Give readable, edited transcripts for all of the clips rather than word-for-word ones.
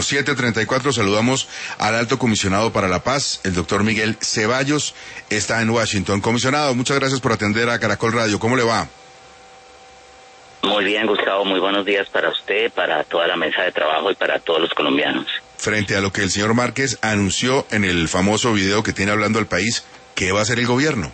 7:34, saludamos al Alto Comisionado para la Paz, el doctor Miguel Ceballos, está en Washington. Comisionado, muchas gracias por atender a Caracol Radio. ¿Cómo le va? Muy bien, Gustavo, muy buenos días para usted, para toda la mesa de trabajo y para todos los colombianos. Frente a lo que el señor Márquez anunció en el famoso video que tiene hablando al país, ¿qué va a hacer el gobierno?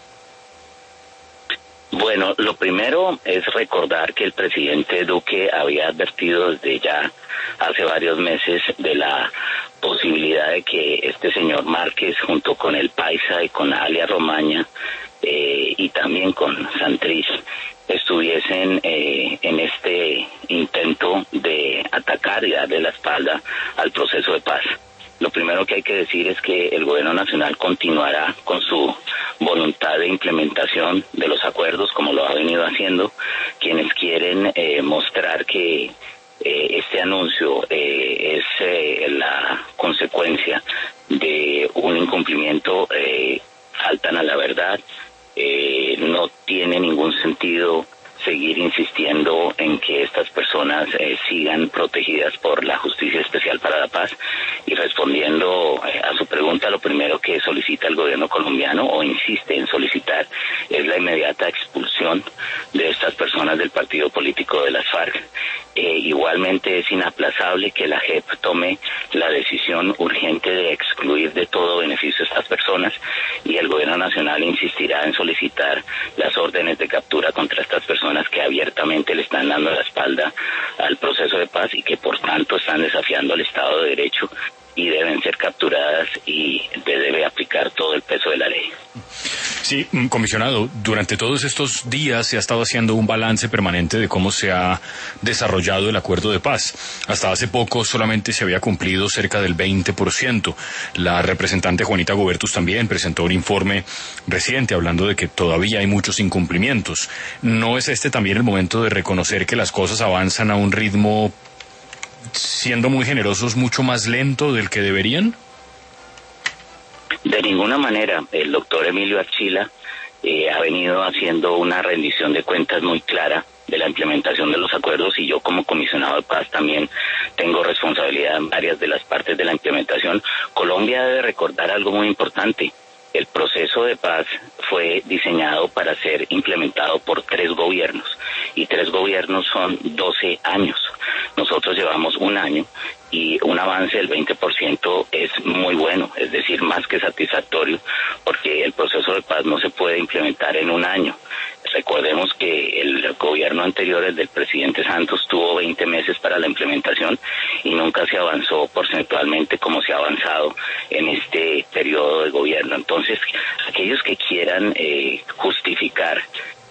Bueno, lo primero es recordar que el presidente Duque había advertido desde ya hace varios meses de la posibilidad de que este señor Márquez, junto con el Paisa y con alias Romaña, y también con Santrich, estuviesen en este intento de atacar y darle la espalda al proceso de paz. Lo primero que hay que decir es que el gobierno nacional continuará con su voluntad de implementación de los acuerdos como lo ha venido haciendo. Quienes quieren mostrar que este anuncio es la consecuencia de un incumplimiento, faltan a la verdad. No tiene ningún sentido seguir insistiendo en que estas personas sigan protegidas por la Justicia Especial para la Paz. Y respondiendo a su pregunta, lo primero que solicita el gobierno colombiano, o insiste en solicitar, es la inmediata expulsión de estas personas del partido político de las FARC. Igualmente es inaplazable que la JEP tome la decisión urgente de excluir de todo beneficio a estas personas, y el gobierno nacional insistirá en solicitar las órdenes de captura contra estas personas que abiertamente le están dando la espalda al proceso de paz y que por tanto están desafiando al Estado de Derecho y deben ser capturadas y debe aplicar todo el peso de la ley. Sí, comisionado, durante todos estos días se ha estado haciendo un balance permanente de cómo se ha desarrollado el acuerdo de paz. Hasta hace poco solamente se había cumplido cerca del 20%. La representante Juanita Gobertus también presentó un informe reciente hablando de que todavía hay muchos incumplimientos. ¿No es este también el momento de reconocer que las cosas avanzan a un ritmo, siendo muy generosos, mucho más lento del que deberían? De ninguna manera. El doctor Emilio Archila ha venido haciendo una rendición de cuentas muy clara de la implementación de los acuerdos, y yo como comisionado de paz también tengo responsabilidad en varias de las partes de la implementación. Colombia debe recordar algo muy importante. El proceso de paz fue diseñado para ser implementado por 3 gobiernos, y 3 gobiernos son 12 años. Nosotros llevamos un año y un avance del 20% es muy bueno, es decir, más que satisfactorio, porque el proceso de paz no se puede implementar en un año. Recordemos que el gobierno anterior, el del presidente Santos, tuvo 20 meses para la implementación y nunca se avanzó porcentualmente como se ha avanzado en este periodo de gobierno. Entonces, aquellos que quieran justificar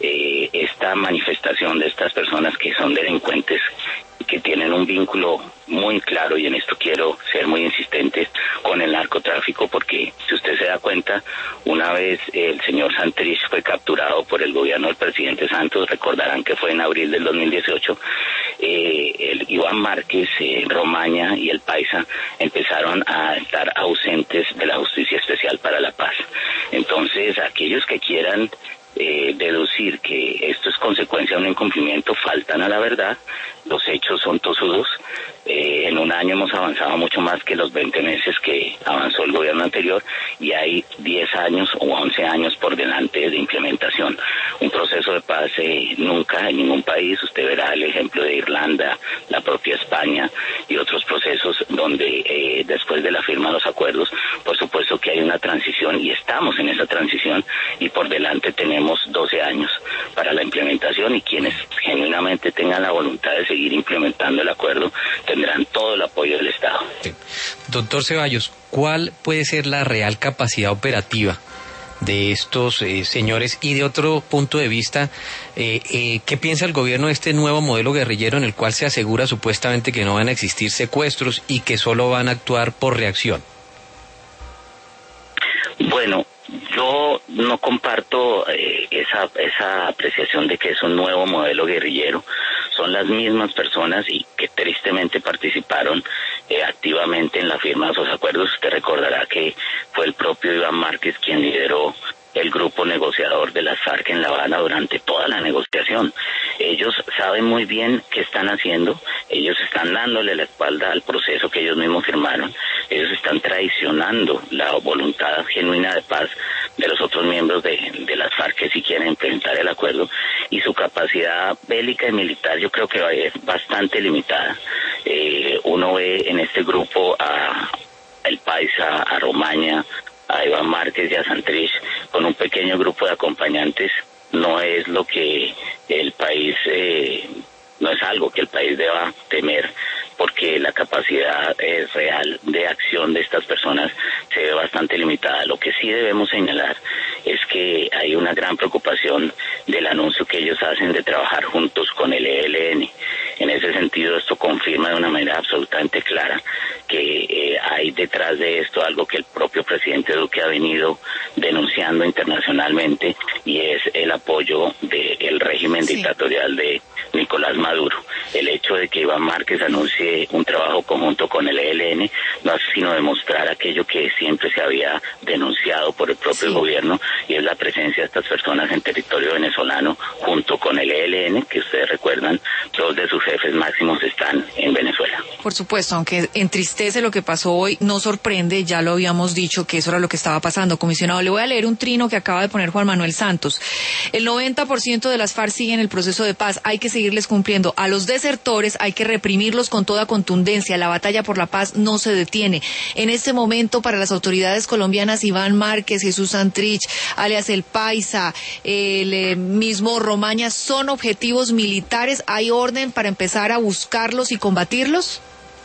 esta manifestación de estas personas que son delincuentes, que tienen un vínculo muy claro, y en esto quiero ser muy insistente, con el narcotráfico, porque si usted se da cuenta, una vez el señor Santrich fue capturado por el gobierno del presidente Santos, recordarán que fue en abril del 2018, el Iván Márquez, Romaña y el Paisa empezaron a estar ausentes de la Justicia Especial para la Paz. Entonces, aquellos que quieran deducir que esto es consecuencia de un incumplimiento faltan a la verdad. Los hechos son tosudos. En un año hemos avanzado mucho más que los 20 meses que avanzó el gobierno anterior, y hay 10 años o 11 años por delante de implementación. Un proceso de paz nunca en ningún país, usted verá el ejemplo de Irlanda, la propia España y otros procesos donde después de la firma de los acuerdos, por supuesto que hay una transición, y estamos en esa transición, y por delante tenemos 12 años para la implementación, y quienes genuinamente tengan la voluntad de seguir implementando el acuerdo tendrán todo el apoyo del Estado. Sí. Doctor Ceballos, ¿cuál puede ser la real capacidad operativa de estos señores? Y de otro punto de vista, ¿qué piensa el gobierno de este nuevo modelo guerrillero en el cual se asegura supuestamente que no van a existir secuestros y que solo van a actuar por reacción? Bueno, yo no comparto esa apreciación de que es un nuevo modelo guerrillero. Son las mismas personas y que tristemente participaron activamente en la firma de esos acuerdos. Usted recordará que fue el propio Iván Márquez quien lideró el grupo negociador de las FARC en La Habana durante toda la negociación. Ellos saben muy bien qué están haciendo, ellos están están dándole la espalda al proceso que ellos mismos firmaron. Ellos están traicionando la voluntad genuina de paz de los otros miembros de las FARC que sí quieren implementar el acuerdo, y su capacidad bélica y militar yo creo que es bastante limitada. Uno ve en este grupo a El Paisa, a Romaña, a Iván Márquez y a Santrich con un pequeño grupo de acompañantes. No es lo que el país, no es algo que el país deba temer, porque la capacidad real de acción de estas personas se ve bastante limitada. Lo que sí debemos señalar es que hay una gran preocupación del anuncio que ellos hacen de trabajar juntos con el ELN. En ese sentido, esto confirma de una manera absolutamente clara que hay detrás de esto algo que el propio presidente Duque ha venido denunciando internacionalmente, y es el apoyo del régimen dictatorial de Nicolás Maduro. El hecho de que Iván Márquez anuncie un trabajo conjunto con el ELN no hace sino demostrar aquello que siempre se había denunciado por el propio gobierno, y es la presencia de estas personas en territorio venezolano junto con el ELN, que ustedes recuerdan, dos de sus jefes máximos están en Venezuela. Por supuesto, aunque entristece lo que pasó hoy, no sorprende, ya lo habíamos dicho que eso era lo que estaba pasando. Comisionado, le voy a leer un trino que acaba de poner Juan Manuel Santos. El 90% de las FARC siguen el proceso de paz, hay que seguirles cumpliendo. A los desertores hay que reprimirlos con toda contundencia, la batalla por la paz no se detiene. En este momento, para las autoridades colombianas, Iván Márquez, Jesús Santrich, alias El Paisa, el mismo Romaña, ¿son objetivos militares? ¿Hay orden para empezar a buscarlos y combatirlos?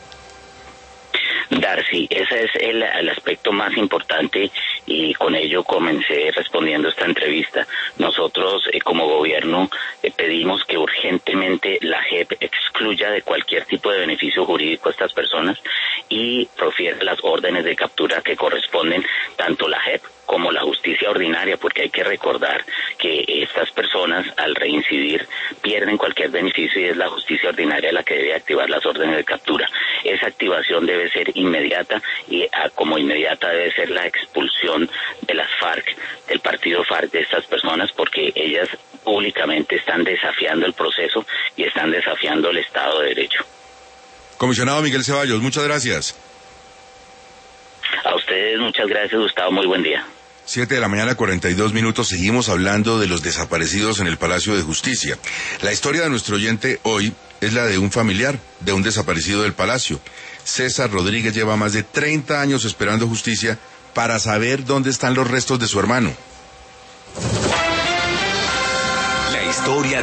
Darcy, ese es el aspecto más importante, y con ello comencé respondiendo esta entrevista. Nosotros como gobierno pedimos que urgentemente la JEP excluya de cualquier tipo de beneficio jurídico a estas personas y profiera las órdenes de captura que corresponden, tanto la JEP como la justicia ordinaria, porque hay que recordar que estas personas al reincidir pierden cualquier beneficio, y es la justicia ordinaria la que debe activar las órdenes de captura. Esa activación debe ser inmediata, y como inmediata debe ser la expulsión de las FARC, del partido FARC, de estas personas, porque ellas públicamente están desafiando el proceso y están desafiando el Estado de Derecho. Comisionado Miguel Ceballos, muchas gracias. A ustedes muchas gracias, Gustavo, muy buen día. 7:42 a.m, seguimos hablando de los desaparecidos en el Palacio de Justicia. La historia de nuestro oyente hoy es la de un familiar de un desaparecido del Palacio. César Rodríguez lleva más de 30 años esperando justicia para saber dónde están los restos de su hermano. La historia